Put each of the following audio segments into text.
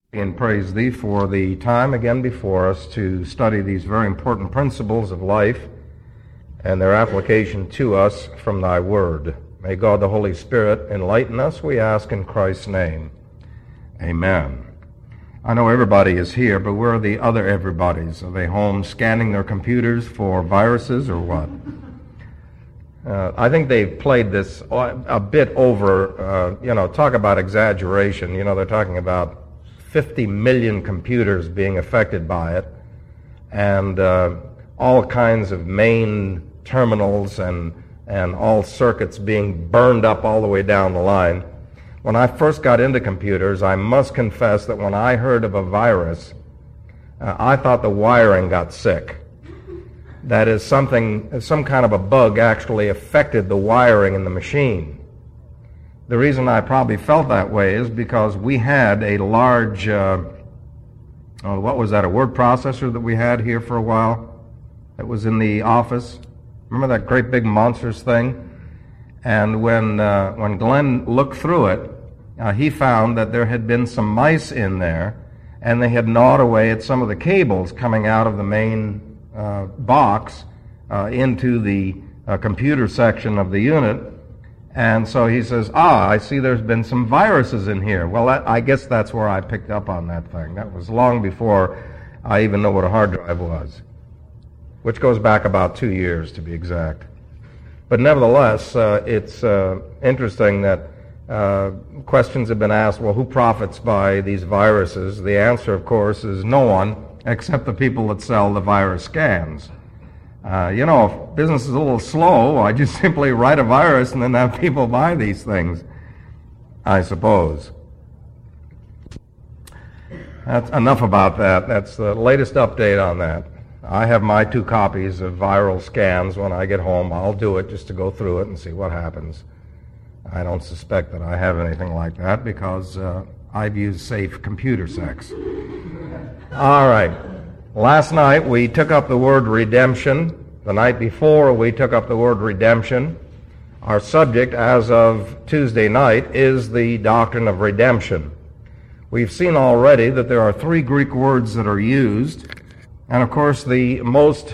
And praise Thee for the time again before us to study these very important principles of life and their application to us from Thy Word. May God the Holy Spirit enlighten us, we ask in Christ's name. Amen. I know everybody is here, but where are the other everybody's? Are they home scanning their computers for viruses or what? I think they've played this a bit over, talk about exaggeration. They're talking about 50 million computers being affected by it, and all kinds of main terminals and all circuits being burned up all the way down the line. When I first got into computers, I must confess that when I heard of a virus, I thought the wiring got sick. That is, some kind of a bug actually affected the wiring in the machine. The reason I probably felt that way is because we had a large, a word processor that we had here for a while that was in the office. Remember that great big monstrous thing? And when Glenn looked through it, he found that there had been some mice in there, and they had gnawed away at some of the cables coming out of the main box into the computer section of the unit. And so he says, I see there's been some viruses in here. Well, I guess that's where I picked up on that thing. That was long before I even know what a hard drive was, which goes back about 2 years to be exact. But nevertheless, it's interesting that questions have been asked, well, who profits by these viruses? The answer, of course, is no one except the people that sell the virus scans. If business is a little slow, I just simply write a virus and then have people buy these things, I suppose. That's enough about that. That's the latest update on that. I have my 2 copies of viral scans. When I get home, I'll do it just to go through it and see what happens. I don't suspect that I have anything like that because I've used safe computer sex. All right. Last night we took up the word redemption. The night before we took up the word redemption. Our subject as of Tuesday night is the doctrine of redemption. We've seen already that there are 3 Greek words that are used. And of course the most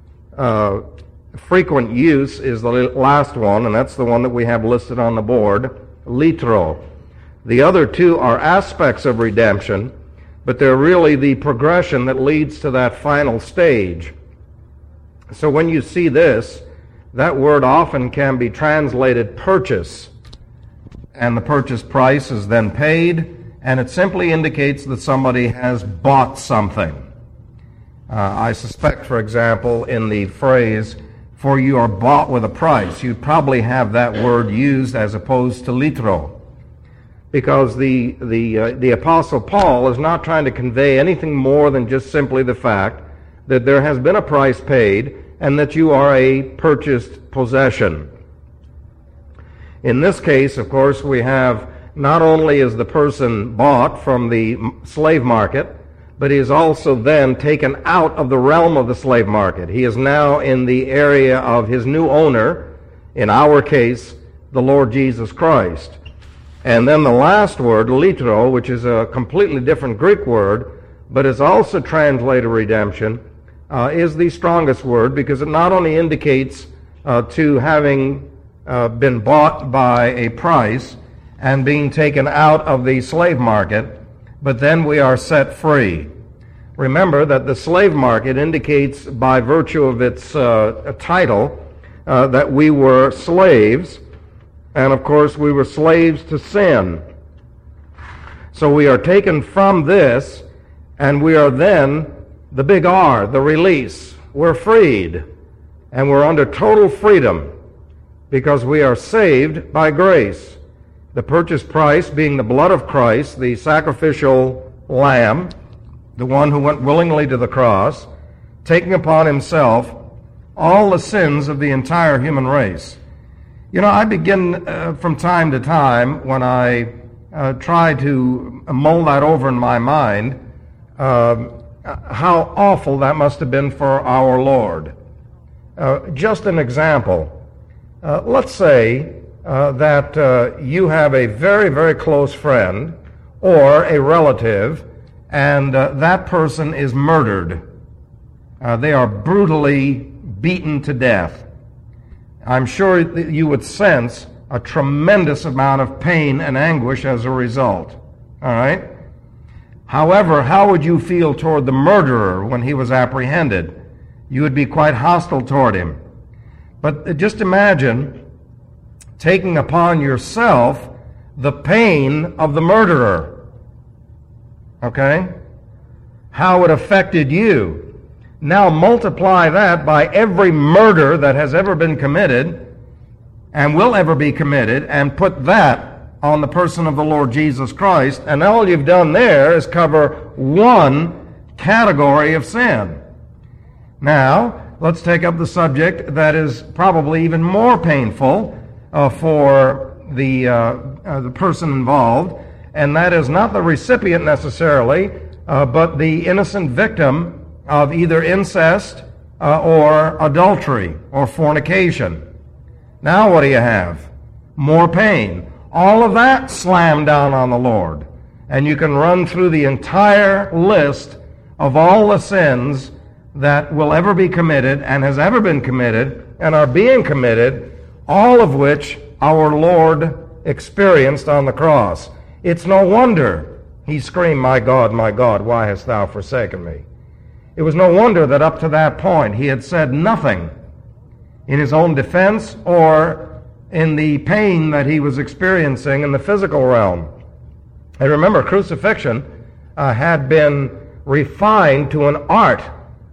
frequent use is the last one, and that's the one that we have listed on the board, litro. The other 2 are aspects of redemption, but they're really the progression that leads to that final stage. So when you see this, that word often can be translated purchase, and the purchase price is then paid, and it simply indicates that somebody has bought something. I suspect, for example, in the phrase, for you are bought with a price, you'd probably have that word used as opposed to litro, because the Apostle Paul is not trying to convey anything more than just simply the fact that there has been a price paid and that you are a purchased possession. In this case, of course, we have not only is the person bought from the slave market, but he is also then taken out of the realm of the slave market. He is now in the area of his new owner, in our case, the Lord Jesus Christ. And then the last word, litro, which is a completely different Greek word, but is also translated redemption, is the strongest word because it not only indicates to having been bought by a price and being taken out of the slave market, but then we are set free. Remember that the slave market indicates by virtue of its title that we were slaves, and of course we were slaves to sin. So we are taken from this, and we are then the big R, the release. We're freed, and we're under total freedom because we are saved by grace. The purchase price being the blood of Christ, the sacrificial lamb, the one who went willingly to the cross, taking upon himself all the sins of the entire human race. I begin from time to time when I try to mull that over in my mind, how awful that must have been for our Lord. Just an example. Let's say that you have a very, very close friend or a relative and that person is murdered. They are brutally beaten to death. I'm sure that you would sense a tremendous amount of pain and anguish as a result. All right? However, how would you feel toward the murderer when he was apprehended? You would be quite hostile toward him. But just imagine taking upon yourself the pain of the murderer. Okay? How it affected you. Now multiply that by every murder that has ever been committed and will ever be committed, and put that on the person of the Lord Jesus Christ, and all you've done there is cover one category of sin. Now, let's take up the subject that is probably even more painful for the person involved, and that is not the recipient necessarily, but the innocent victim of either incest or adultery or fornication. Now what do you have? More pain. All of that slammed down on the Lord. And you can run through the entire list of all the sins that will ever be committed and has ever been committed and are being committed, all of which our Lord experienced on the cross. It's no wonder he screamed, my God, why hast thou forsaken me?" It was no wonder that up to that point he had said nothing in his own defense or in the pain that he was experiencing in the physical realm. And remember, crucifixion had been refined to an art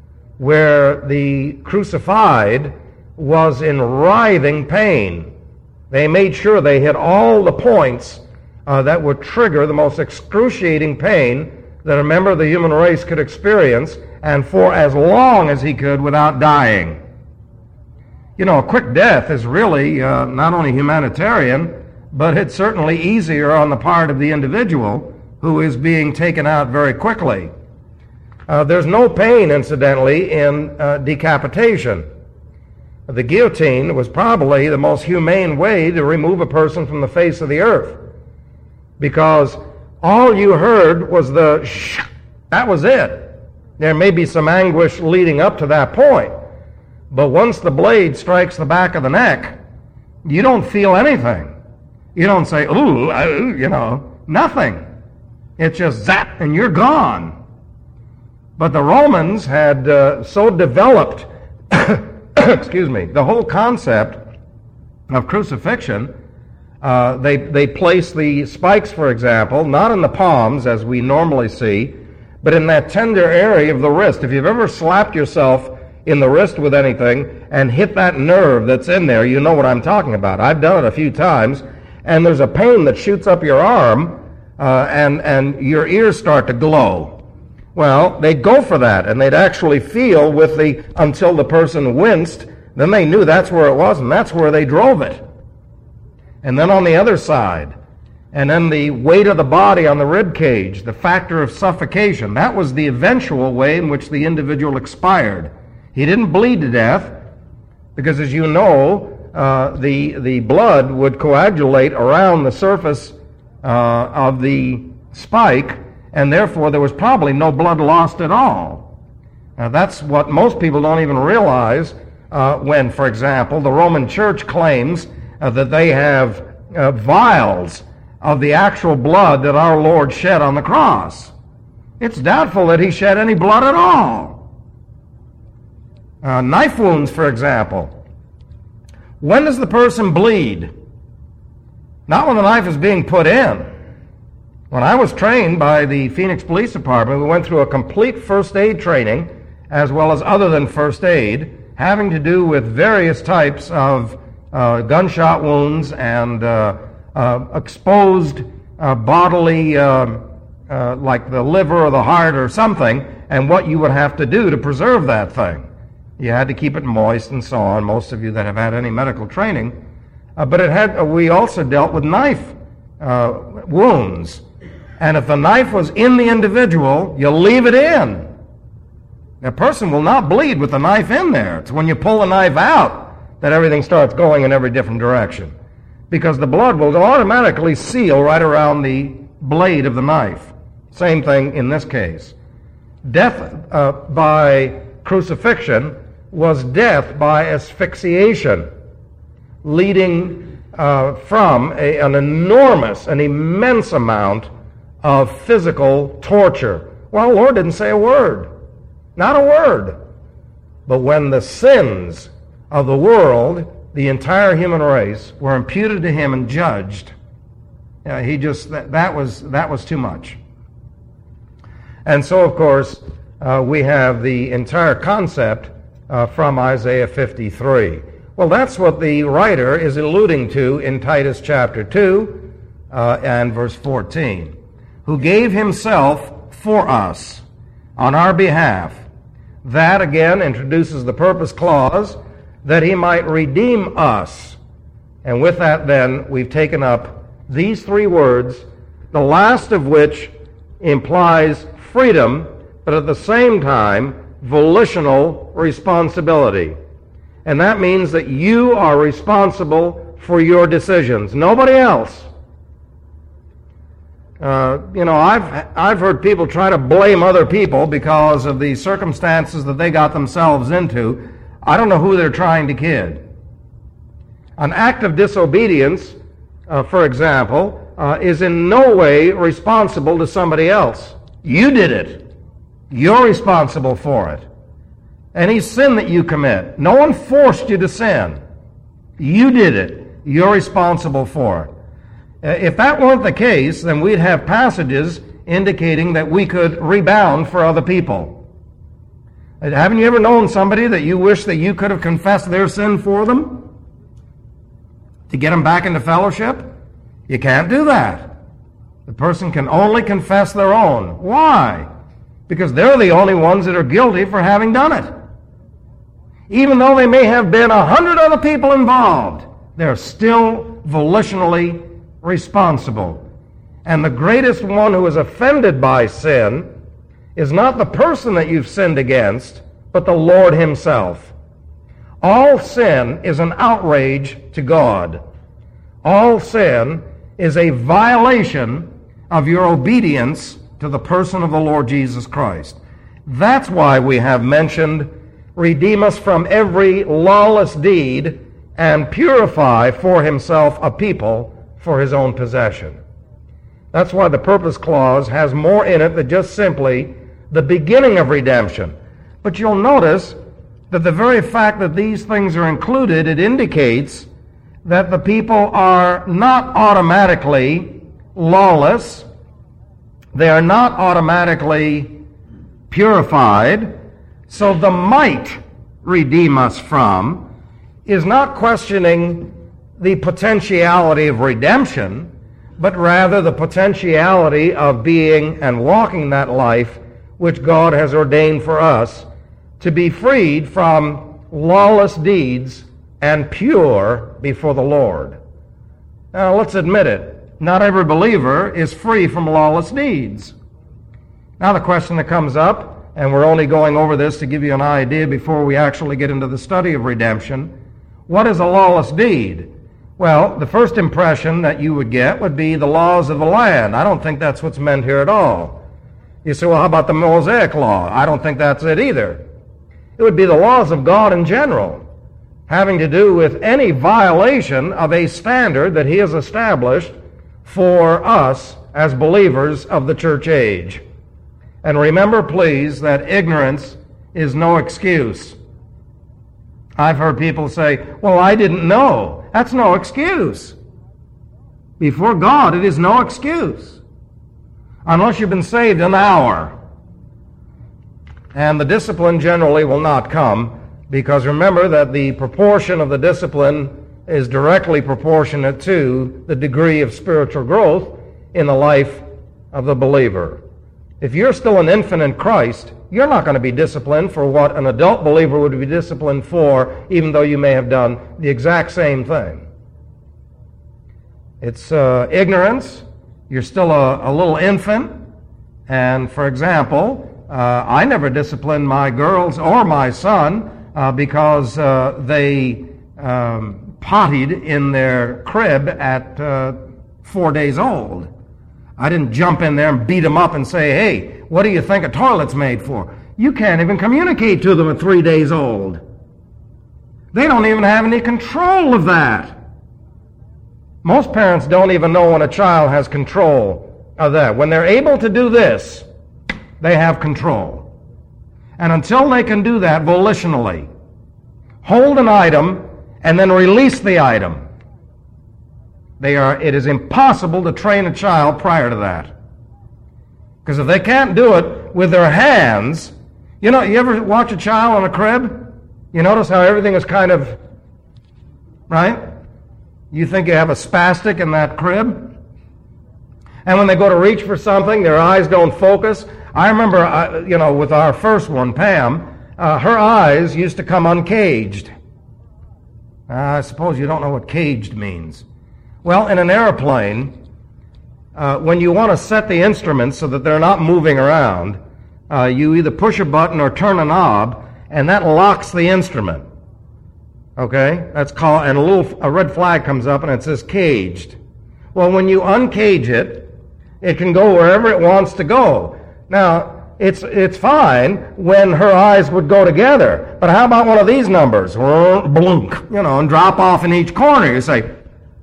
where the crucified was in writhing pain. They made sure they hit all the points that would trigger the most excruciating pain that a member of the human race could experience, and for as long as he could without dying. You know, a quick death is really not only humanitarian, but it's certainly easier on the part of the individual who is being taken out very quickly. There's no pain, incidentally, in decapitation. The guillotine was probably the most humane way to remove a person from the face of the earth, because all you heard was the shh. That was it. There may be some anguish leading up to that point, but once the blade strikes the back of the neck, you don't feel anything. You don't say, ooh, nothing. It's just zap, and you're gone. But the Romans had so developed, the whole concept of crucifixion. They place the spikes, for example, not in the palms as we normally see, but in that tender area of the wrist. If you've ever slapped yourself in the wrist with anything and hit that nerve that's in there, you know what I'm talking about. I've done it a few times, and there's a pain that shoots up your arm, and your ears start to glow. Well, they'd go for that, and they'd actually feel until the person winced, then they knew that's where it was, and that's where they drove it. And then on the other side, and then the weight of the body on the rib cage, the factor of suffocation, that was the eventual way in which the individual expired. He didn't bleed to death, because as you know, the blood would coagulate around the surface of the spike, and therefore there was probably no blood lost at all. Now that's what most people don't even realize when, for example, the Roman Church claims that they have vials of the actual blood that our Lord shed on the cross. It's doubtful that he shed any blood at all. Knife wounds, for example. When does the person bleed? Not when the knife is being put in. When I was trained by the Phoenix Police Department, we went through a complete first aid training, as well as other than first aid, having to do with various types of gunshot wounds and exposed bodily, like the liver or the heart or something, and what you would have to do to preserve that thing. You had to keep it moist and so on, most of you that have had any medical training. But we also dealt with knife wounds. And if the knife was in the individual, you leave it in. A person will not bleed with the knife in there. It's when you pull the knife out that everything starts going in every different direction, because the blood will automatically seal right around the blade of the knife. Same thing in this case. Death by crucifixion was death by asphyxiation, leading from an immense amount of physical torture. Well, the Lord didn't say a word. Not a word. But when the sins of the world, the entire human race, were imputed to him and judged, that was too much. And so, of course, we have the entire concept from Isaiah 53. Well, that's what the writer is alluding to in Titus chapter 2 and verse 14. Who gave himself for us on our behalf. That, again, introduces the purpose clause, that he might redeem us. And with that, then, we've taken up these three words, the last of which implies freedom, but at the same time, volitional responsibility. And that means that you are responsible for your decisions, nobody else. I've heard people try to blame other people because of the circumstances that they got themselves into. I don't know who they're trying to kid. An act of disobedience, for example, is in no way responsible to somebody else. You did it. You're responsible for it. Any sin that you commit, no one forced you to sin. You did it. You're responsible for it. If that weren't the case, then we'd have passages indicating that we could rebound for other people. Haven't you ever known somebody that you wish that you could have confessed their sin for them? To get them back into fellowship? You can't do that. The person can only confess their own. Why? Because they're the only ones that are guilty for having done it. Even though they may have been 100 other people involved, they're still volitionally responsible. And the greatest one who is offended by sin is not the person that you've sinned against, but the Lord himself. All sin is an outrage to God. All sin is a violation of your obedience to the person of the Lord Jesus Christ. That's why we have mentioned, redeem us from every lawless deed and purify for himself a people for his own possession. That's why the purpose clause has more in it than just simply the beginning of redemption. But you'll notice that the very fact that these things are included, it indicates that the people are not automatically lawless. They are not automatically purified. So the might redeem us from is not questioning the potentiality of redemption, but rather the potentiality of being and walking that life which God has ordained for us to be freed from lawless deeds and pure before the Lord. Now, let's admit it. Not every believer is free from lawless deeds. Now, the question that comes up, and we're only going over this to give you an idea before we actually get into the study of redemption, what is a lawless deed? Well, the first impression that you would get would be the laws of the land. I don't think that's what's meant here at all. You say, well, how about the Mosaic law? I don't think that's it either. It would be the laws of God in general, having to do with any violation of a standard that he has established for us as believers of the church age. And remember, please, that ignorance is no excuse. I've heard people say, well, I didn't know. That's no excuse. Before God, it is no excuse. Unless you've been saved an hour. And the discipline generally will not come, because remember that the proportion of the discipline is directly proportionate to the degree of spiritual growth in the life of the believer. If you're still an infant in Christ, you're not going to be disciplined for what an adult believer would be disciplined for, even though you may have done the exact same thing. It's ignorance. You're still a little infant. And, for example, I never disciplined my girls or my son because they pottied in their crib at 4 days old. I didn't jump in there and beat them up and say, hey, what do you think a toilet's made for? You can't even communicate to them at 3 days old. They don't even have any control of that. Most parents don't even know when a child has control of that. When they're able to do this, they have control. And until they can do that volitionally, hold an item and then release the item, it is impossible to train a child prior to that. Because if they can't do it with their hands, you ever watch a child in a crib? You notice how everything is kind of, right? You think you have a spastic in that crib? And when they go to reach for something, their eyes don't focus. I remember, with our first one, Pam, her eyes used to come uncaged. I suppose you don't know what caged means. Well, in an airplane, when you want to set the instruments so that they're not moving around, you either push a button or turn a knob, and that locks the instrument. Okay? That's called, and a red flag comes up and it says caged. Well, when you uncage it, it can go wherever it wants to go. Now, it's fine when her eyes would go together, but how about one of these numbers? Blunk, and drop off in each corner. You say,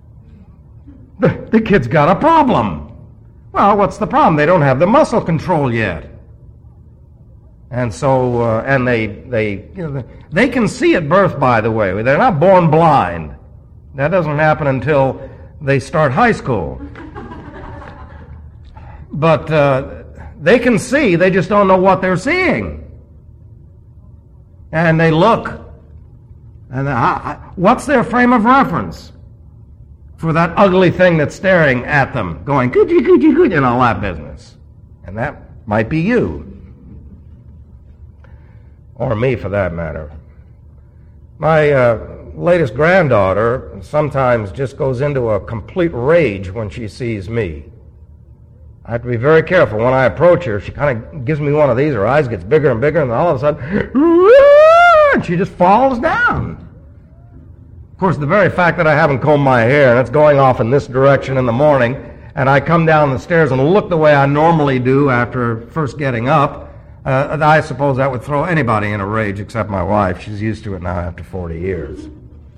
the kid's got a problem. Well, what's the problem? They don't have the muscle control yet. And so, and they can see at birth, by the way. They're not born blind. That doesn't happen until they start high school. But they can see, they just don't know what they're seeing. And they look. And what's their frame of reference for that ugly thing that's staring at them, going, coochie, coochie, coochie, and all that business? And that might be you. Or me, for that matter. My latest granddaughter sometimes just goes into a complete rage when she sees me. I have to be very careful. When I approach her, she kind of gives me one of these. Her eyes gets bigger and bigger, and all of a sudden, and she just falls down. Of course, the very fact that I haven't combed my hair, and it's going off in this direction in the morning, and I come down the stairs and look the way I normally do after first getting up, I suppose that would throw anybody in a rage except my wife. She's used to it now after 40 years.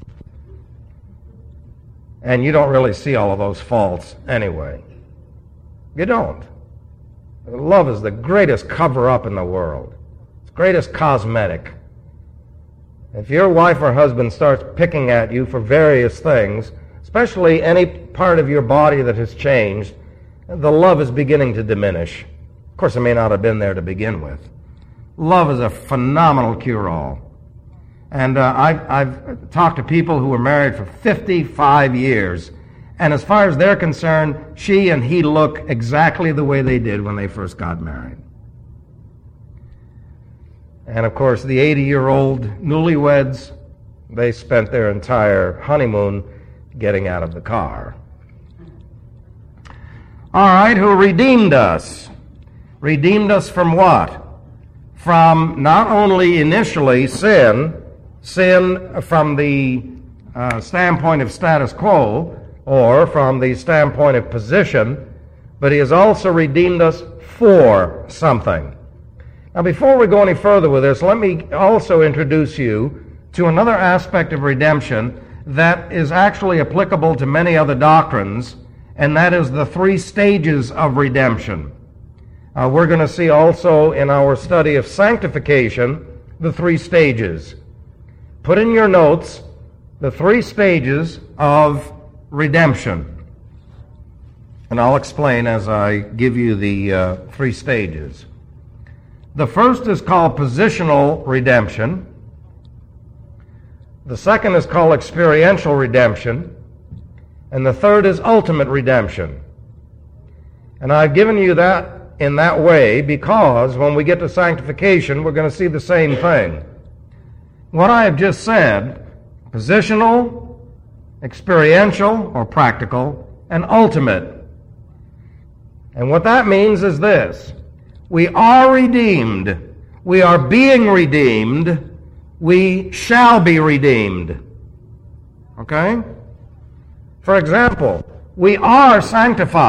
And you don't really see all of those faults anyway. You don't. Love is the greatest cover-up in the world. It's the greatest cosmetic. If your wife or husband starts picking at you for various things, especially any part of your body that has changed, the love is beginning to diminish. Of course, it may not have been there to begin with. Love is a phenomenal cure-all. And I've talked to people who were married for 55 years, and as far as they're concerned, she and he look exactly the way they did when they first got married. And of course, the 80-year-old newlyweds, they spent their entire honeymoon getting out of the car. All right, who redeemed us? Redeemed us from what? From not only initially sin from the standpoint of status quo, or from the standpoint of position, but he has also redeemed us for something. Now, before we go any further with this, let me also introduce you to another aspect of redemption that is actually applicable to many other doctrines, and that is the 3 stages of redemption. We're going to see also in our study of sanctification the 3 stages. Put in your notes the 3 stages of redemption. And I'll explain as I give you the 3 stages. The first is called positional redemption. The second is called experiential redemption. And the third is ultimate redemption. And I've given you that in that way because when we get to sanctification, we're going to see the same thing. What I have just said, positional, experiential or practical, and ultimate. And what that means is this: we are redeemed, we are being redeemed, we shall be redeemed. Okay? For example, we are sanctified.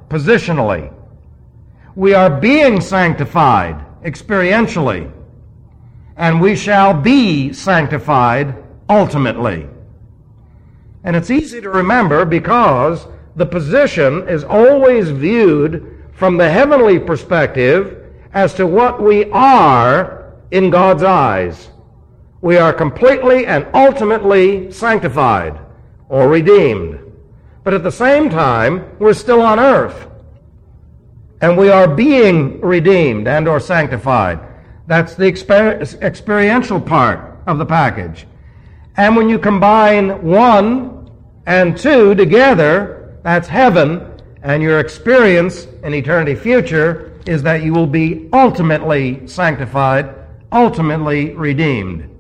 positionally. We are being sanctified experientially, and we shall be sanctified ultimately. And it's easy to remember because the position is always viewed from the heavenly perspective as to what we are in God's eyes. We are completely and ultimately sanctified or redeemed. But at the same time, we're still on earth. And we are being redeemed and or sanctified. That's the experiential part of the package. And when you combine 1 and 2 together, that's heaven, and your experience in eternity future is that you will be ultimately sanctified, ultimately redeemed.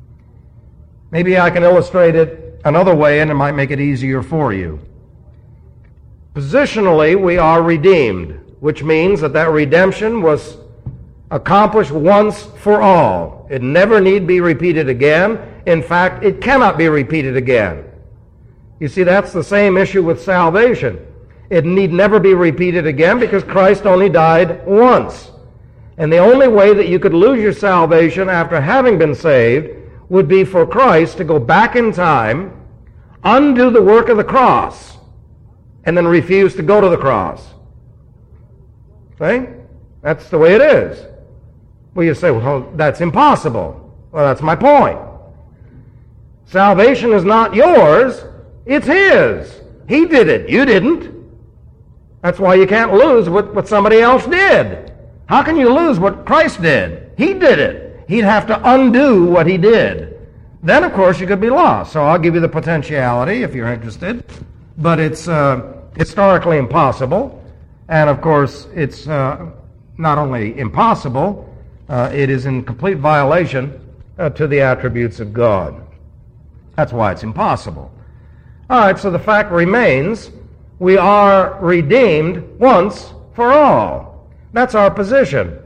Maybe I can illustrate it another way, and it might make it easier for you. Positionally, we are redeemed, which means that redemption was accomplished once for all. It never need be repeated again. In fact, it cannot be repeated again. You see, that's the same issue with salvation. It need never be repeated again because Christ only died once. And the only way that you could lose your salvation after having been saved would be for Christ to go back in time, undo the work of the cross, and then refuse to go to the cross. See? That's the way it is. Well, you say, well, that's impossible. Well, that's my point. Salvation is not yours, it's His. He did it. You didn't. That's why you can't lose what somebody else did. How can you lose what Christ did? He did it. He'd have to undo what He did. Then, of course, you could be lost. So I'll give you the potentiality if you're interested. But it's historically impossible. And, of course, it's not only impossible, it is in complete violation to the attributes of God. That's why it's impossible. All right, so the fact remains, we are redeemed once for all. That's our position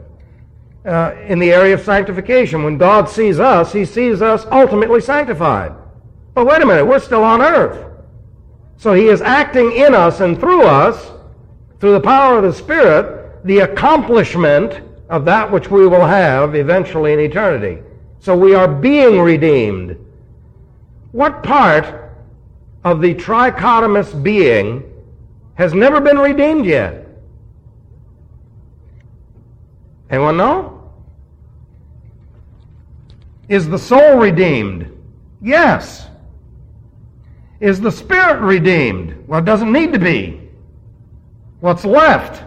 in the area of sanctification. When God sees us, He sees us ultimately sanctified. But wait a minute, we're still on earth. So He is acting in us and through us, through the power of the Spirit, the accomplishment of that which we will have eventually in eternity. So we are being redeemed. What part of the trichotomous being has never been redeemed yet? Anyone know? Is the soul redeemed? Yes. Is the spirit redeemed? Well, it doesn't need to be. What's left?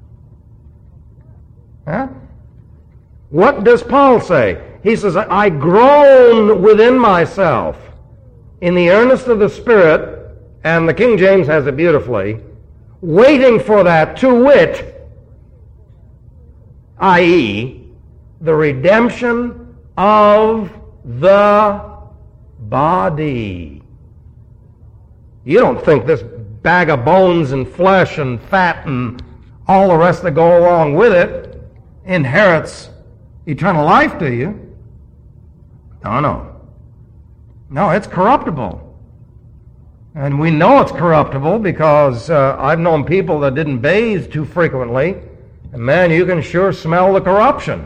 Huh? What does Paul say? He says, I groan within myself in the earnest of the Spirit, and the King James has it beautifully, waiting for that, to wit, i.e., the redemption of the body. You don't think this bag of bones and flesh and fat and all the rest that go along with it inherits eternal life, do you? No. No, it's corruptible. And we know it's corruptible because I've known people that didn't bathe too frequently, and man, you can sure smell the corruption.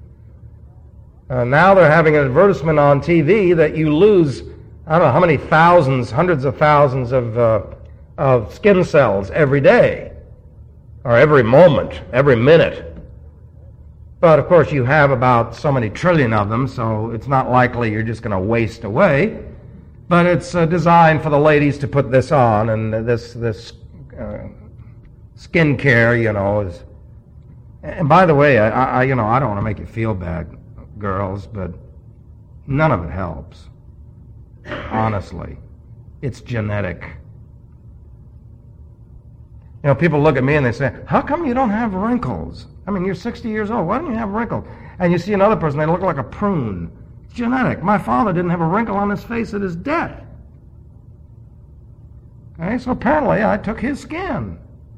Now they're having an advertisement on TV that you lose, I don't know how many thousands, hundreds of thousands of skin cells every day, or every moment, every minute. But, of course, you have about so many trillion of them, so it's not likely you're just going to waste away. But it's designed for the ladies to put this on, and this skin care, is... And by the way, I don't want to make you feel bad, girls, but none of it helps. Honestly. It's genetic. People look at me and they say, how come you don't have wrinkles? I mean, you're 60 years old. Why don't you have wrinkles? And you see another person, they look like a prune. It's genetic. My father didn't have a wrinkle on his face at his death. Okay, so apparently I took his skin.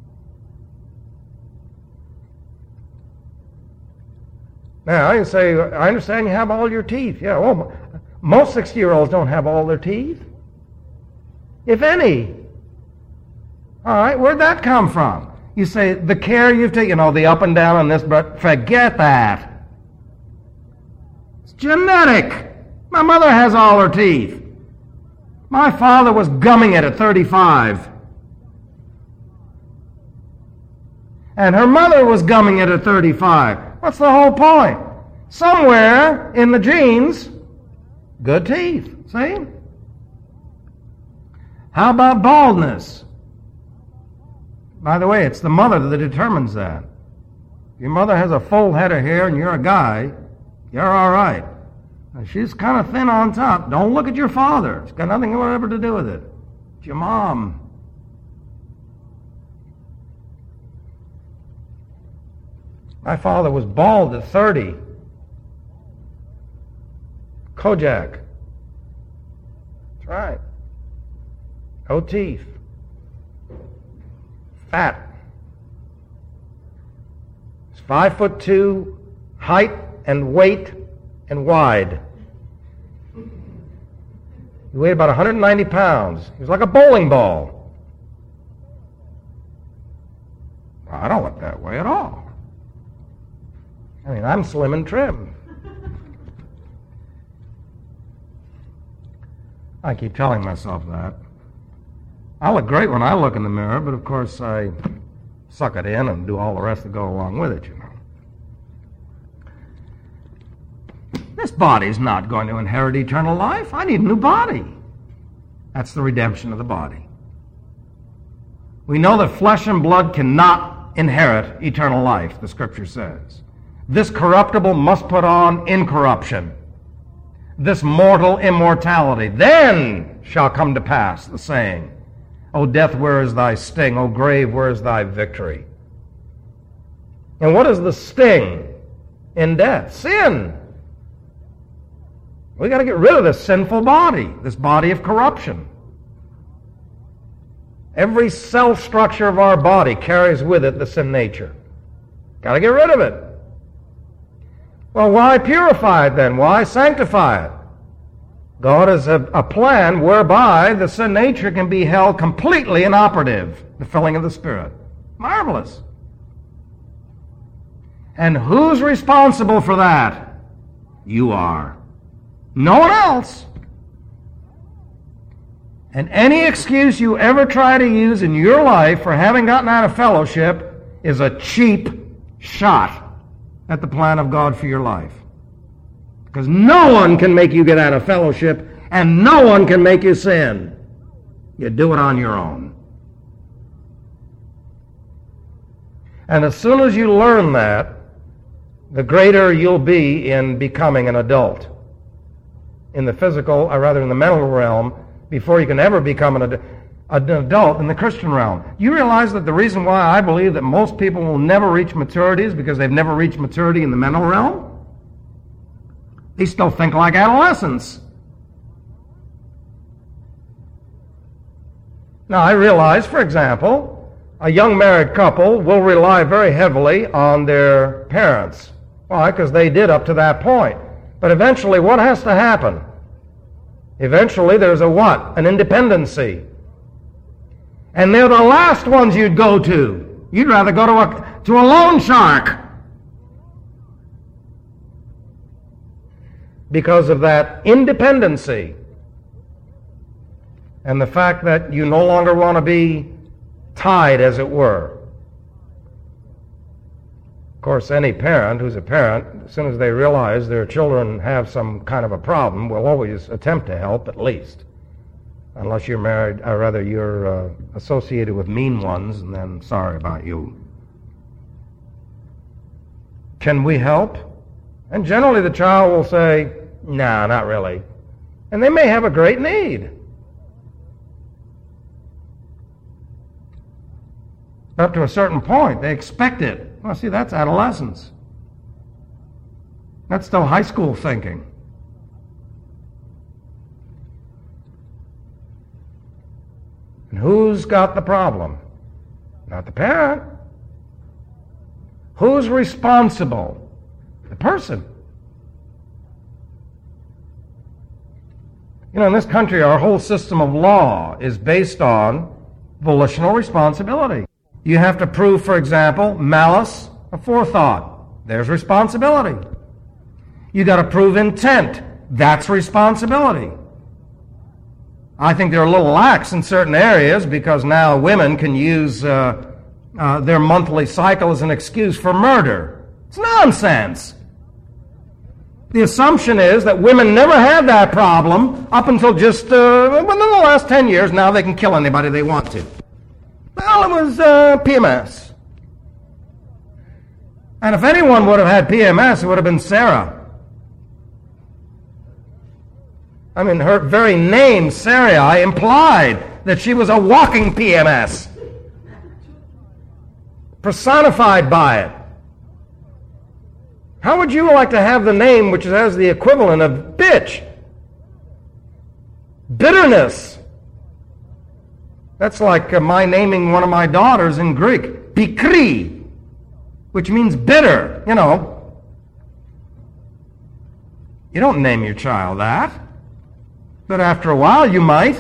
Now, you say, I understand you have all your teeth. Yeah, well, most 60-year-olds don't have all their teeth, if any. All right, where'd that come from? You say, the care you've taken, the up and down on this, but forget that. It's genetic. My mother has all her teeth. My father was gumming it at 35. And her mother was gumming it at 35. What's the whole point? Somewhere in the genes, good teeth. See? How about baldness? By the way, it's the mother that determines that. If your mother has a full head of hair and you're a guy, you're all right. Now, she's kind of thin on top. Don't look at your father. It's got nothing whatever to do with it. It's your mom. My father was bald at 30. Kojak. That's right. No teeth. Fat. He's 5'2", height and weight and wide. He weighed about 190 pounds. He was like a bowling ball. I don't look that way at all. I mean, I'm slim and trim. I keep telling myself that. I look great when I look in the mirror, but of course I suck it in and do all the rest that go along with it, you know. This body's not going to inherit eternal life. I need a new body. That's the redemption of the body. We know that flesh and blood cannot inherit eternal life, the Scripture says. This corruptible must put on incorruption. This mortal immortality. Then shall come to pass the saying, O death, where is thy sting? O grave, where is thy victory? And what is the sting in death? Sin. We got to get rid of this sinful body, this body of corruption. Every cell structure of our body carries with it the sin nature. Got to get rid of it. Well, why purify it then? Why sanctify it? God has a plan whereby the sin nature can be held completely inoperative, the filling of the Spirit. Marvelous. And who's responsible for that? You are. No one else. And any excuse you ever try to use in your life for having gotten out of fellowship is a cheap shot at the plan of God for your life. Because no one can make you get out of fellowship, and no one can make you sin. You do it on your own. And as soon as you learn that, the greater you'll be in becoming an adult. In the physical, or rather in the mental realm, before you can ever become an adult in the Christian realm. You realize that the reason why I believe that most people will never reach maturity is because they've never reached maturity in the mental realm? They still think like adolescents. Now, I realize, for example, a young married couple will rely very heavily on their parents. Why? Because they did up to that point. But eventually, what has to happen? Eventually, there's a what? An independency. And they're the last ones you'd go to. You'd rather go to a loan shark. Because of that independency. And the fact that you no longer want to be tied, as it were. Of course, any parent who's a parent, as soon as they realize their children have some kind of a problem, will always attempt to help, at least. Unless you're married, or rather you're associated with mean ones, and then sorry about you. Can we help? And generally the child will say, no, not really. And they may have a great need. Up to a certain point, they expect it. Well, see, that's adolescence. That's still high school thinking. And who's got the problem? Not the parent. Who's responsible? The person. You know, in this country, our whole system of law is based on volitional responsibility. You have to prove, for example, malice aforethought. There's responsibility. You got to prove intent. That's responsibility. I think they're a little lax in certain areas because now women can use their monthly cycle as an excuse for murder. It's nonsense. The assumption is that women never had that problem up until just within the last 10 years. Now they can kill anybody they want to. Well, it was PMS. And if anyone would have had PMS, it would have been Sarah. I mean, her very name, Sarai, implied that she was a walking PMS, personified by it. How would you like to have the name which has the equivalent of bitch? Bitterness. That's like my naming one of my daughters in Greek, Pikri, which means bitter, you know. You don't name your child that. But after a while, you might.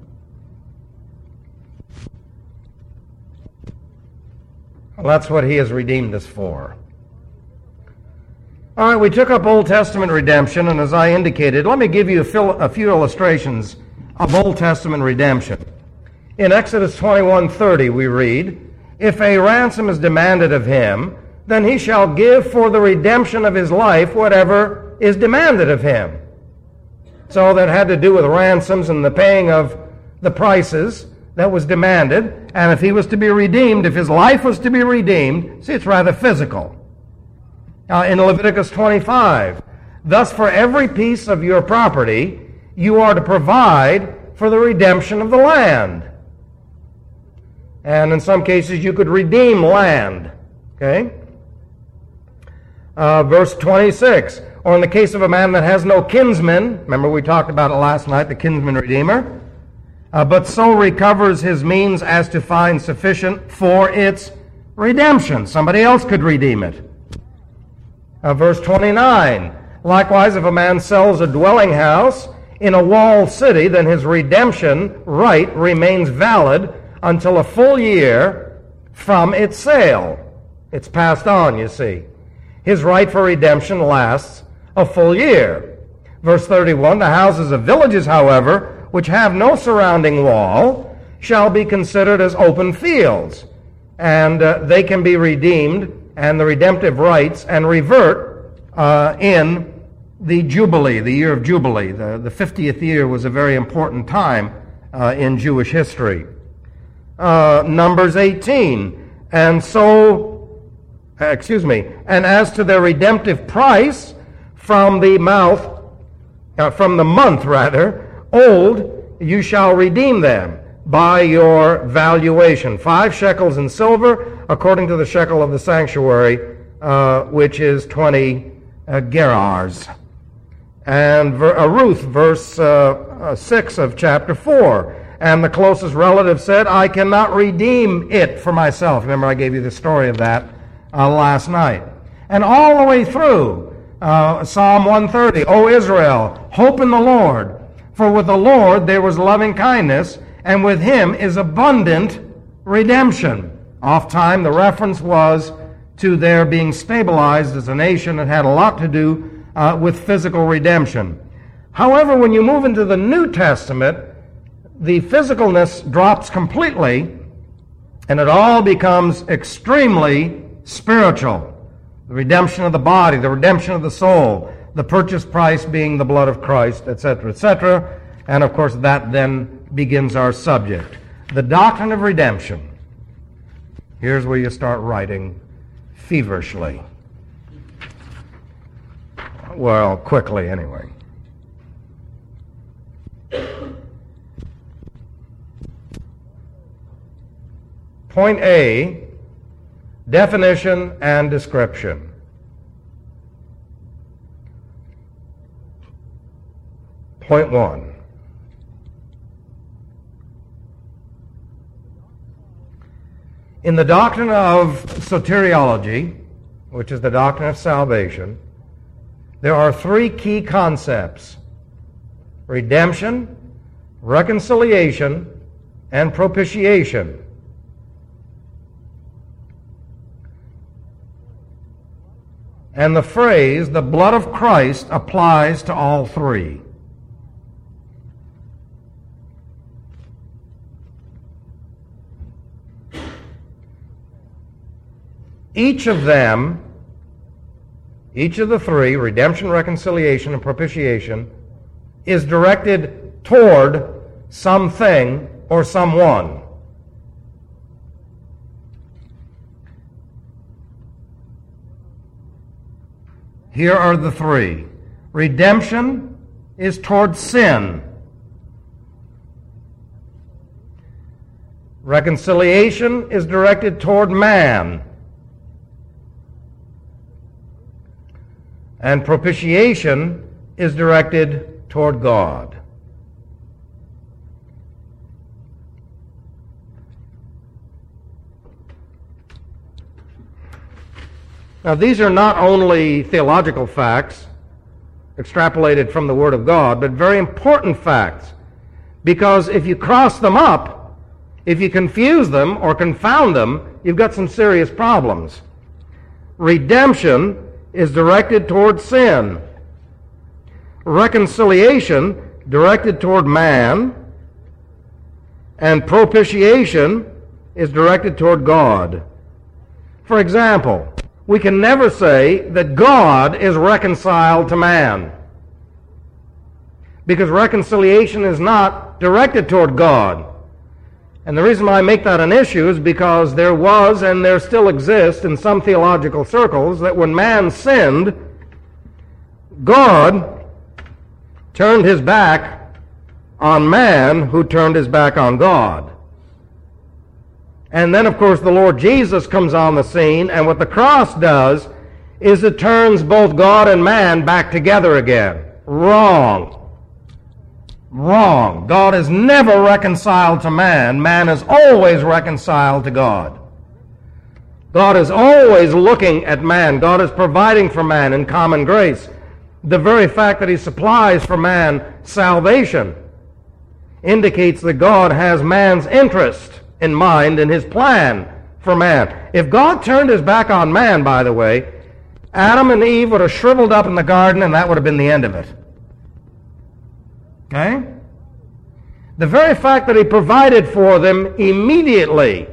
Well, that's what he has redeemed us for. All right, we took up Old Testament redemption, and as I indicated, let me give you a few illustrations of Old Testament redemption. In Exodus 21:30, we read, "If a ransom is demanded of him, then he shall give for the redemption of his life whatever is demanded of him." So that had to do with ransoms and the paying of the prices that was demanded. And if he was to be redeemed, if his life was to be redeemed, see, it's rather physical. In Leviticus 25, "Thus for every piece of your property, you are to provide for the redemption of the land." And in some cases, you could redeem land. Okay? Verse 26, "Or in the case of a man that has no kinsman," remember we talked about it last night, the kinsman redeemer, "but so recovers his means as to find sufficient for its redemption." Somebody else could redeem it. Verse 29, "Likewise, if a man sells a dwelling house in a walled city, then his redemption right remains valid until a full year from its sale." It's passed on, you see. His right for redemption lasts a full year. Verse 31, "The houses of villages, however, which have no surrounding wall, shall be considered as open fields, and they can be redeemed, and the redemptive rights, and revert in the Jubilee, the year of Jubilee." The 50th year was a very important time in Jewish history. Numbers 18, "And as to their redemptive price from the month old, you shall redeem them by your valuation. 5 shekels in silver, according to the shekel of the sanctuary, which is 20 gerars." And Ruth, verse 6 of chapter 4, "And the closest relative said, I cannot redeem it for myself." Remember, I gave you the story of that last night. And all the way through Psalm 130, "O Israel, hope in the Lord, for with the Lord there was loving kindness, and with him is abundant redemption." Oft-time the reference was to their being stabilized as a nation. It had a lot to do with physical redemption. However, when you move into the New Testament, the physicalness drops completely, and it all becomes extremely spiritual. The redemption of the body, the redemption of the soul, the purchase price being the blood of Christ, etc., etc. And of course that then begins our subject. The doctrine of redemption. Here's where you start writing feverishly. Well, quickly anyway. Point A, definition and description. Point 1. In the doctrine of soteriology, which is the doctrine of salvation, there are 3 key concepts: redemption, reconciliation, and propitiation. And the phrase, the blood of Christ, applies to all three. Each of them, each of the three, redemption, reconciliation, and propitiation, is directed toward something or someone. Here are the three. Redemption is toward sin. Reconciliation is directed toward man. And propitiation is directed toward God. Now, these are not only theological facts extrapolated from the Word of God, but very important facts. Because if you cross them up, if you confuse them or confound them, you've got some serious problems. Redemption is directed toward sin. Reconciliation directed toward man. And propitiation is directed toward God. For example, we can never say that God is reconciled to man, because reconciliation is not directed toward God. And the reason why I make that an issue is because there was and there still exists in some theological circles that when man sinned, God turned his back on man who turned his back on God. And then, of course, the Lord Jesus comes on the scene, and what the cross does is it turns both God and man back together again. Wrong. Wrong. God is never reconciled to man. Man is always reconciled to God. God is always looking at man. God is providing for man in common grace. The very fact that he supplies for man salvation indicates that God has man's interest in mind in his plan for man. If God turned his back on man, by the way, Adam and Eve would have shriveled up in the garden, and that would have been the end of it. Okay? The very fact that he provided for them immediately,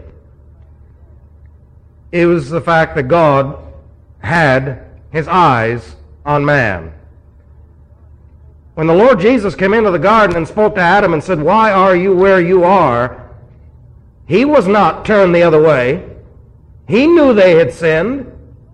it was the fact that God had his eyes on man. When the Lord Jesus came into the garden and spoke to Adam and said, "Why are you where you are?" He was not turned the other way. He knew they had sinned.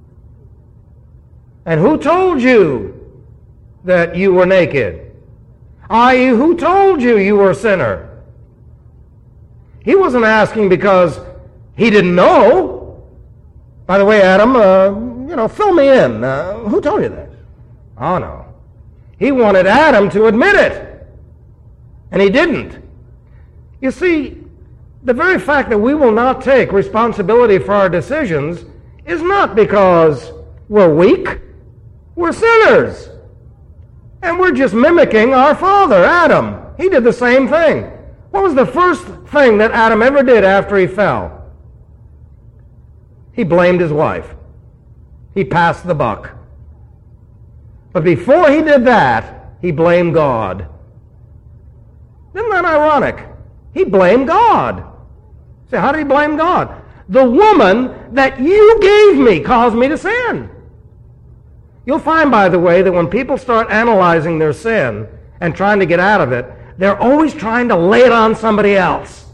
And who told you that you were naked? I.e., who told you you were a sinner? He wasn't asking because he didn't know. By the way, Adam, fill me in. Who told you that? Oh, no. He wanted Adam to admit it. And he didn't. You see, the very fact that we will not take responsibility for our decisions is not because we're weak. We're sinners. And we're just mimicking our father, Adam. He did the same thing. What was the first thing that Adam ever did after he fell? He blamed his wife. He passed the buck. But before he did that, he blamed God. Isn't that ironic? He blamed God. Say, how did he blame God? The woman that you gave me caused me to sin. You'll find, by the way, that when people start analyzing their sin and trying to get out of it, they're always trying to lay it on somebody else.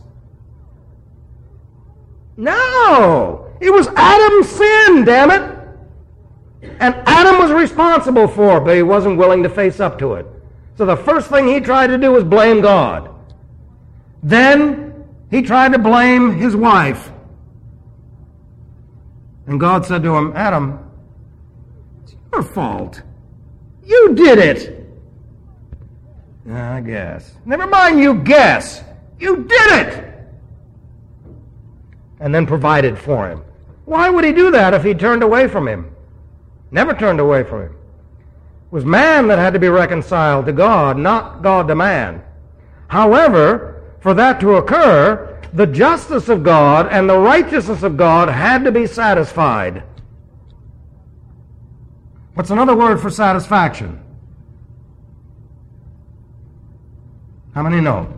No! It was Adam's sin, damn it! And Adam was responsible for it, but he wasn't willing to face up to it. So the first thing he tried to do was blame God. Then he tried to blame his wife. And God said to him, Adam, it's your fault. You did it. I guess. Never mind you guess. You did it. And then provided for him. Why would he do that if he turned away from him? Never turned away from him. It was man that had to be reconciled to God, not God to man. However, for that to occur, the justice of God and the righteousness of God had to be satisfied. What's another word for satisfaction? How many know?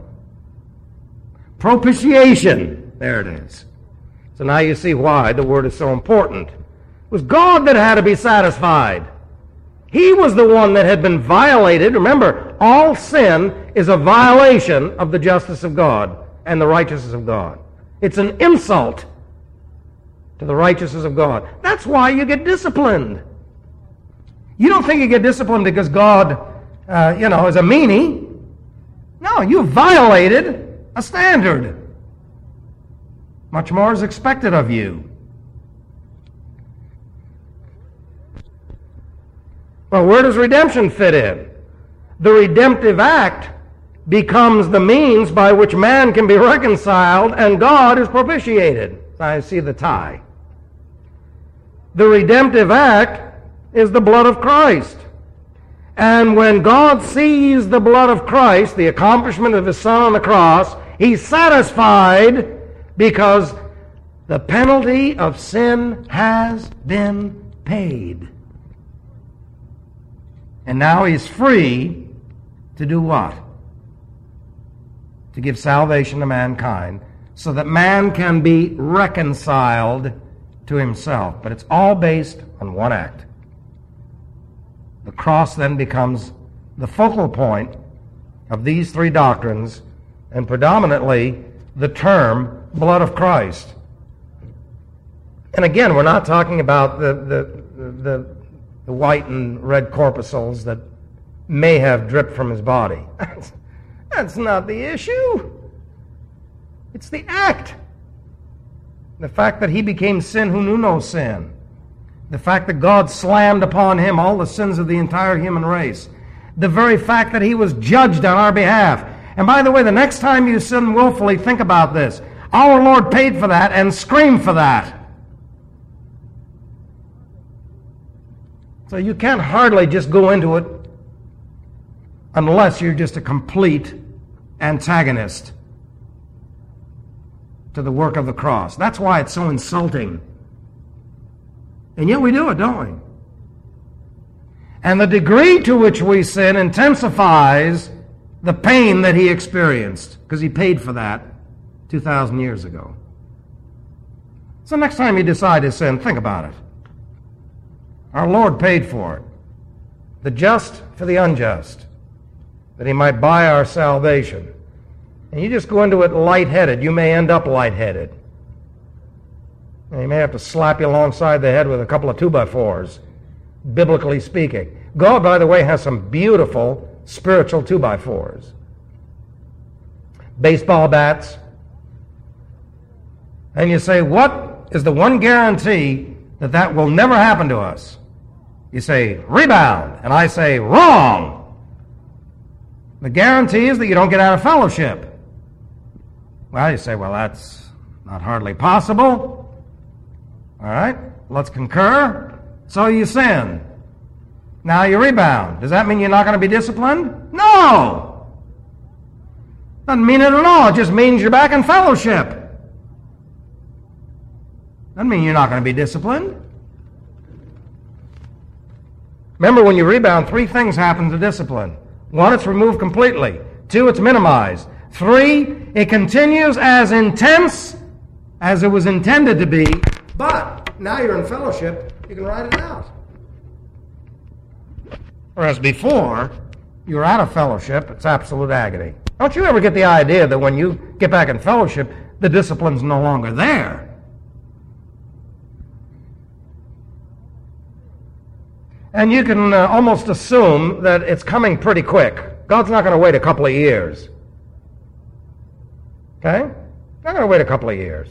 Propitiation. There it is. So now you see why the word is so important. It was God that had to be satisfied. He was the one that had been violated. Remember, all sin is a violation of the justice of God and the righteousness of God. It's an insult to the righteousness of God. That's why you get disciplined. You don't think you get disciplined because God, is a meanie. No, you violated a standard. Much more is expected of you. Well, where does redemption fit in? The redemptive act becomes the means by which man can be reconciled and God is propitiated. I see the tie. The redemptive act is the blood of Christ. And when God sees the blood of Christ, the accomplishment of His Son on the cross, He's satisfied because the penalty of sin has been paid. And now He's free to do what? To give salvation to mankind so that man can be reconciled to himself. But it's all based on one act. The cross then becomes the focal point of these three doctrines, and predominantly the term blood of Christ. And again, we're not talking about the white and red corpuscles that may have dripped from His body. That's not the issue. It's the act. The fact that He became sin who knew no sin. The fact that God slammed upon Him all the sins of the entire human race. The very fact that He was judged on our behalf. And by the way, the next time you sin willfully, think about this. Our Lord paid for that and scream for that. So you can't hardly just go into it unless you're just a complete antagonist to the work of the cross. That's why it's so insulting. And yet we do it, don't we? And the degree to which we sin intensifies the pain that He experienced, because He paid for that 2,000 years ago. So next time you decide to sin, think about it. Our Lord paid for it. The just for the unjust, that He might buy our salvation. And you just go into it lightheaded, you may end up lightheaded. And He may have to slap you alongside the head with a couple of 2x4s, biblically speaking. God, by the way, has some beautiful spiritual 2x4s. Baseball bats. And you say, what is the one guarantee that will never happen to us? You say, rebound. And I say, wrong. The guarantee is that you don't get out of fellowship. Well, you say, well, that's not hardly possible. All right, let's concur. So you sin. Now you rebound. Does that mean you're not going to be disciplined? No. Doesn't mean it at all. It just means you're back in fellowship. Doesn't mean you're not going to be disciplined. Remember, when you rebound, three things happen to discipline. One, it's removed completely. Two, it's minimized. Three, it continues as intense as it was intended to be, but now you're in fellowship, you can ride it out. Whereas before, you're out of fellowship, it's absolute agony. Don't you ever get the idea that when you get back in fellowship, the discipline's no longer there? And you can almost assume that it's coming pretty quick. God's not going to wait a couple of years. Okay? Not going to wait a couple of years.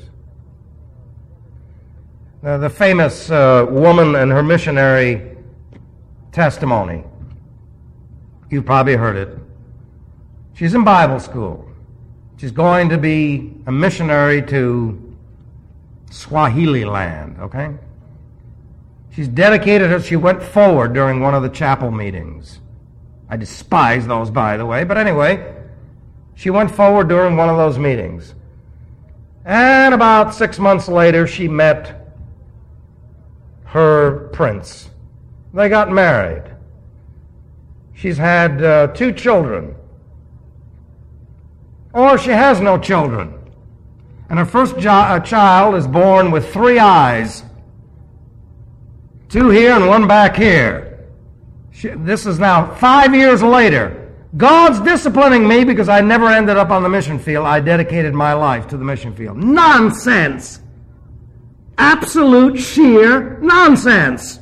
The famous woman and her missionary testimony. You've probably heard it. She's in Bible school. She's going to be a missionary to Swahili land, okay? She's dedicated her. She went forward during one of the chapel meetings. I despise those, by the way, but anyway, she went forward during one of those meetings. And about 6 months later, she met her prince. They got married. She's had 2 children. Or she has no children. And her first child is born with 3 eyes. 2 here and 1 back here. This is now 5 years later. God's disciplining me because I never ended up on the mission field. I dedicated my life to the mission field. Nonsense! Absolute sheer nonsense!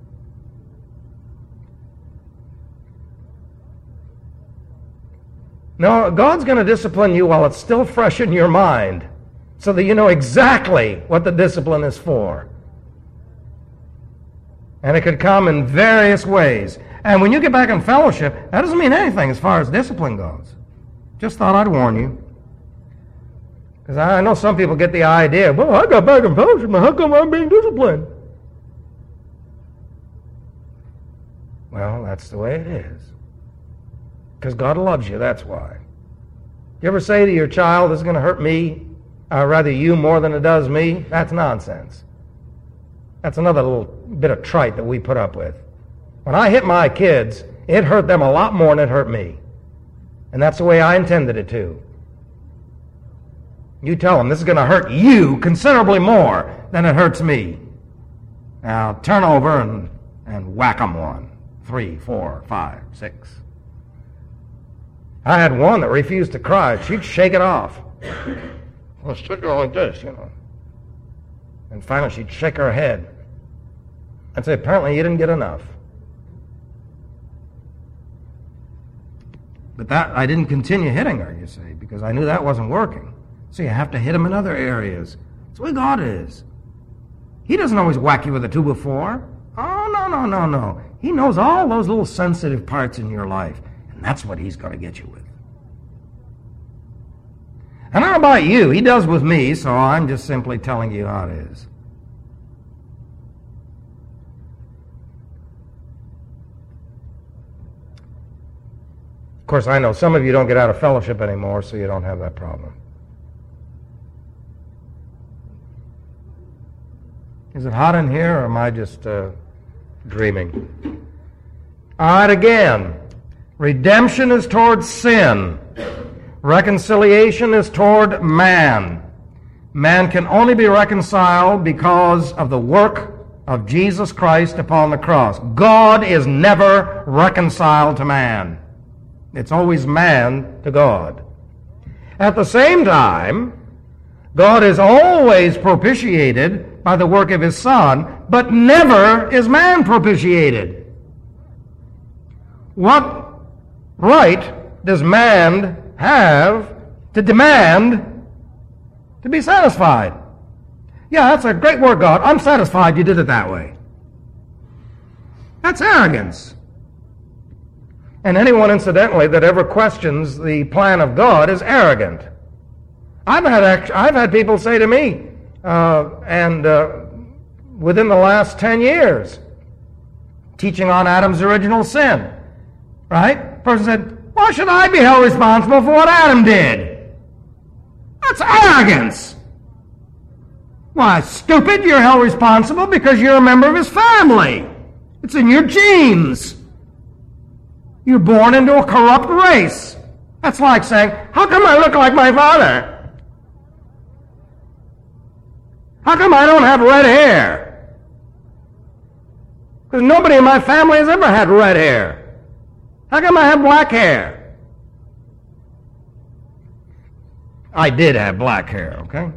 No, God's going to discipline you while it's still fresh in your mind, so that you know exactly what the discipline is for. And it could come in various ways. And when you get back in fellowship, that doesn't mean anything as far as discipline goes. Just thought I'd warn you. Because I know some people get the idea, well, I got back in fellowship, now how come I'm being disciplined? Well, that's the way it is. Because God loves you, that's why. You ever say to your child, this is going to hurt me, or rather you more than it does me? That's nonsense. That's another little bit of trite that we put up with. When I hit my kids, it hurt them a lot more than it hurt me. And that's the way I intended it to. You tell them this is going to hurt you considerably more than it hurts me. Now turn over and whack them 1, 3, 4, 5, 6. I had one that refused to cry. She'd shake it off. Well, stick her like this, you know. And finally she'd shake her head. I'd say, apparently you didn't get enough. But that I didn't continue hitting her, you see, because I knew that wasn't working. So you have to hit them in other areas. That's the way God is. He doesn't always whack you with a 2x4. Oh, no. He knows all those little sensitive parts in your life, and that's what He's going to get you with. And I don't know about you. He does with me, so I'm just simply telling you how it is. Of course, I know some of you don't get out of fellowship anymore, so you don't have that problem. Is it hot in here, or am I just dreaming? All right, again. Redemption is toward sin. Reconciliation is toward man. Man can only be reconciled because of the work of Jesus Christ upon the cross. God is never reconciled to man. It's always man to God. At the same time, God is always propitiated by the work of His Son, but never is man propitiated. What right does man have to demand to be satisfied? Yeah, that's a great word, God. I'm satisfied you did it that way. That's arrogance. And anyone, incidentally, that ever questions the plan of God is arrogant. I've had people say to me, within the last 10 years, teaching on Adam's original sin, right? Person said, why should I be held responsible for what Adam did? That's arrogance. Why, stupid, you're held responsible because you're a member of his family. It's in your genes. You're born into a corrupt race. That's like saying, how come I look like my father? How come I don't have red hair? Because nobody in my family has ever had red hair. How come I have black hair? I did have black hair, okay?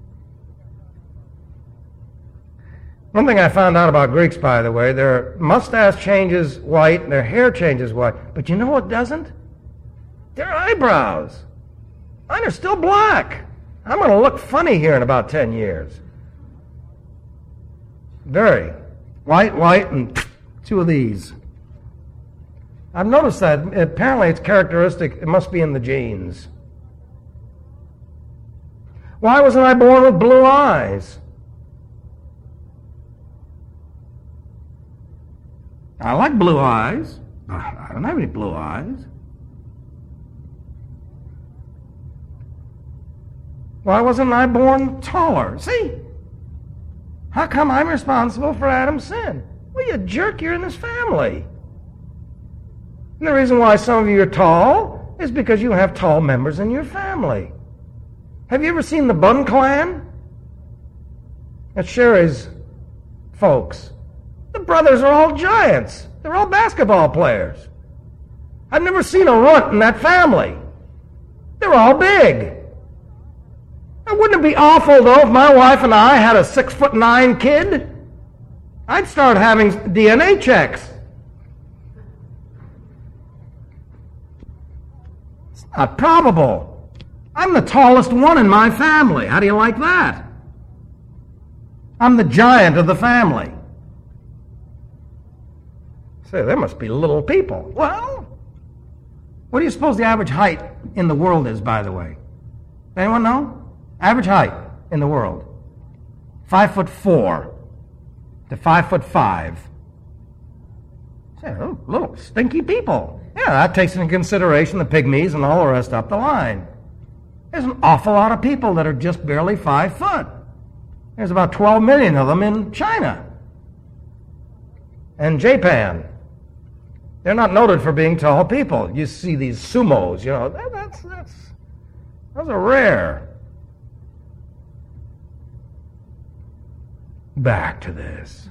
One thing I found out about Greeks, by the way, their mustache changes white, their hair changes white. But you know what doesn't? Their eyebrows. Mine are still black. I'm going to look funny here in about 10 years. Very. White, and 2 of these. I've noticed that. Apparently it's characteristic. It must be in the genes. Why wasn't I born with blue eyes? I like blue eyes. I don't have any blue eyes. Why wasn't I born taller? See? How come I'm responsible for Adam's sin? Well, you jerk, you're in this family. And the reason why some of you are tall is because you have tall members in your family. Have you ever seen the Bunn clan? That's Sherry's folks. The brothers are all giants. They're all basketball players. I've never seen a runt in that family. They're all big. Now, wouldn't it be awful, though, if my wife and I had a 6'9" kid? I'd start having DNA checks. It's not probable. I'm the tallest one in my family. How do you like that? I'm the giant of the family. Say, there must be little people. Well, what do you suppose the average height in the world is, by the way? Anyone know? Average height in the world. 5'4" to 5'5". Say, oh, little stinky people. Yeah, that takes into consideration the pygmies and all the rest up the line. There's an awful lot of people that are just barely 5 foot. There's about 12 million of them in China and Japan. They're not noted for being tall people. You see these sumos, you know, those are rare. Back to this.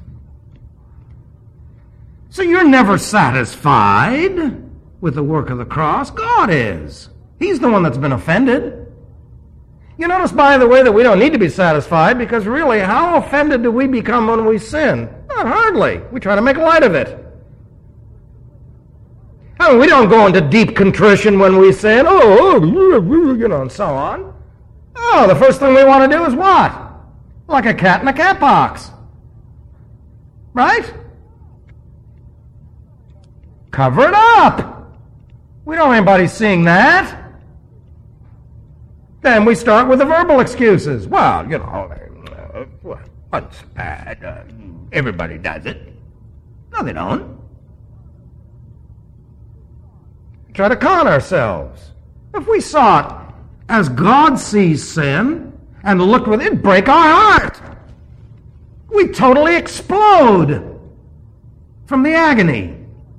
So you're never satisfied with the work of the cross. God is. He's the one that's been offended. You notice, by the way, that we don't need to be satisfied, because really, how offended do we become when we sin? Not hardly. We try to make light of it. I mean, we don't go into deep contrition when we sin, you know, and so on. Oh, the first thing we want to do is what? Like a cat in a cat box. Right? Cover it up. We don't want anybody seeing that. Then we start with the verbal excuses. Well, you know, it's bad. Everybody does it. No, they don't. Try to con ourselves. If we saw it as God sees sin and looked with it, it'd break our heart. We'd totally explode from the agony.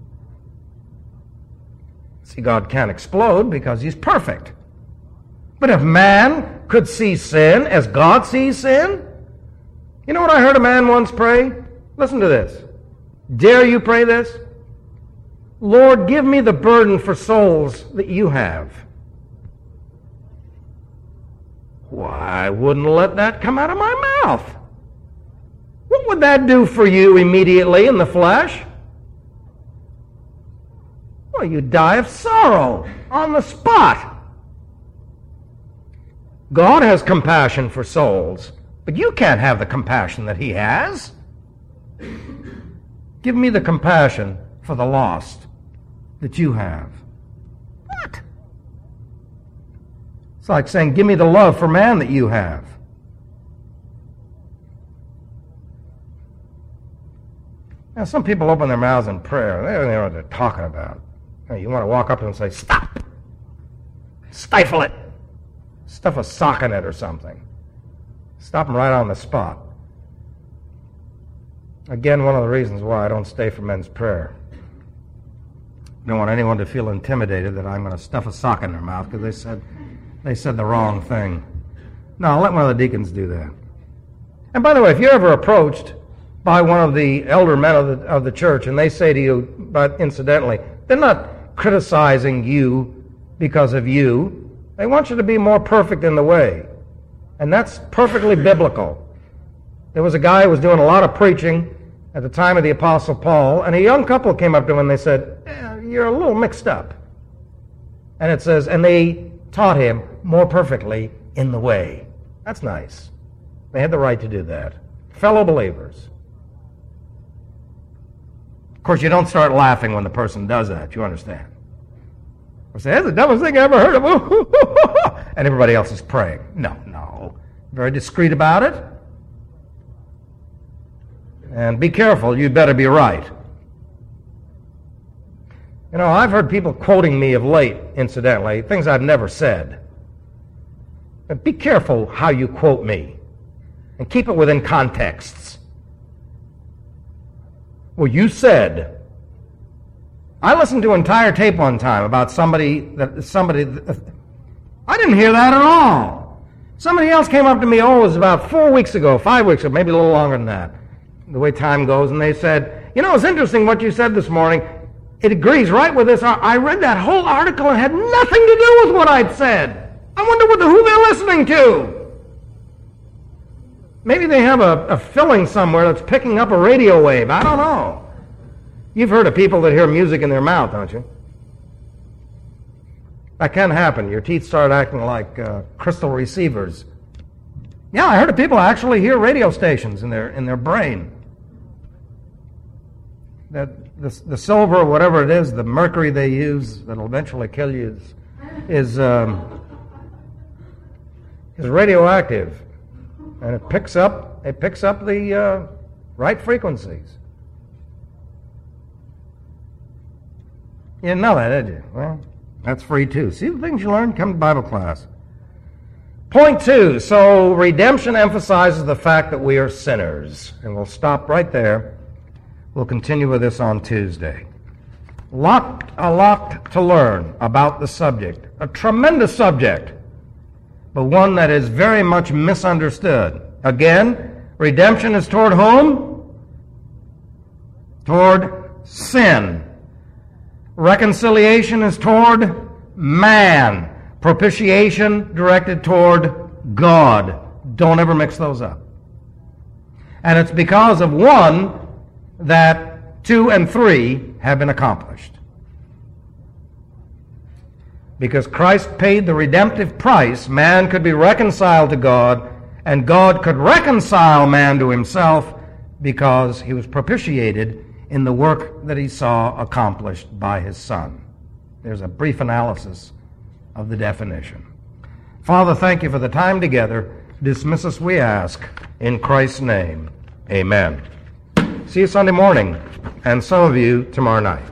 See, God can't explode because He's perfect. But if man could see sin as God sees sin, you know what I heard a man once pray? Listen to this. Dare you pray this? Lord, give me the burden for souls that you have. Why, I wouldn't let that come out of my mouth. What would that do for you immediately in the flesh? Well, you'd die of sorrow on the spot. God has compassion for souls, but you can't have the compassion that He has. Give me the compassion for the lost that you have. What? It's like saying, give me the love for man that you have. Now, some people open their mouths in prayer. They don't know what they're talking about. You want to walk up to them and say, stop. Stifle it. Stuff a sock in it or something. Stop them right on the spot. Again, one of the reasons why I don't stay for men's prayer. I don't want anyone to feel intimidated that I'm going to stuff a sock in their mouth because they said the wrong thing. No, I'll let one of the deacons do that. And by the way, if you're ever approached by one of the elder men of the church and they say to you, but incidentally, they're not criticizing you because of you. They want you to be more perfect in the way. And that's perfectly biblical. There was a guy who was doing a lot of preaching at the time of the Apostle Paul, and a young couple came up to him and they said, you're a little mixed up. And it says, and they taught him more perfectly in the way. That's nice. They had the right to do that. Fellow believers. Of course, you don't start laughing when the person does that. You understand? Or say, that's the dumbest thing I ever heard of. And everybody else is praying. No. Very discreet about it. And be careful. You'd better be right. You know, I've heard people quoting me of late, incidentally, things I've never said. But be careful how you quote me. And keep it within contexts. Well, you said. I listened to an entire tape one time about somebody. I didn't hear that at all. Somebody else came up to me, it was about 4 weeks ago, 5 weeks ago, maybe a little longer than that, the way time goes, and they said, it's interesting what you said this morning. It agrees right with this. I read that whole article and had nothing to do with what I'd said. I wonder who they're listening to. Maybe they have a filling somewhere that's picking up a radio wave. I don't know. You've heard of people that hear music in their mouth, don't you? That can happen. Your teeth start acting like crystal receivers. Yeah, I heard of people actually hear radio stations in their brain. That the silver or whatever it is, the mercury they use that'll eventually kill you is radioactive, and it picks up the right frequencies. You didn't know that, did you? Well, that's free too. See the things you learn? Come to Bible class. Point 2. So redemption emphasizes the fact that we are sinners. And we'll stop right there. We'll continue with this on Tuesday. A lot to learn about the subject. A tremendous subject, but one that is very much misunderstood. Again, redemption is toward whom? Toward sin. Reconciliation is toward man. Propitiation directed toward God. Don't ever mix those up. And it's because of one that 2 and 3 have been accomplished. Because Christ paid the redemptive price, man could be reconciled to God, and God could reconcile man to himself because he was propitiated in the work that he saw accomplished by his Son. There's a brief analysis of the definition. Father, thank you for the time together. Dismiss us, we ask, in Christ's name. Amen. See you Sunday morning, and some of you tomorrow night.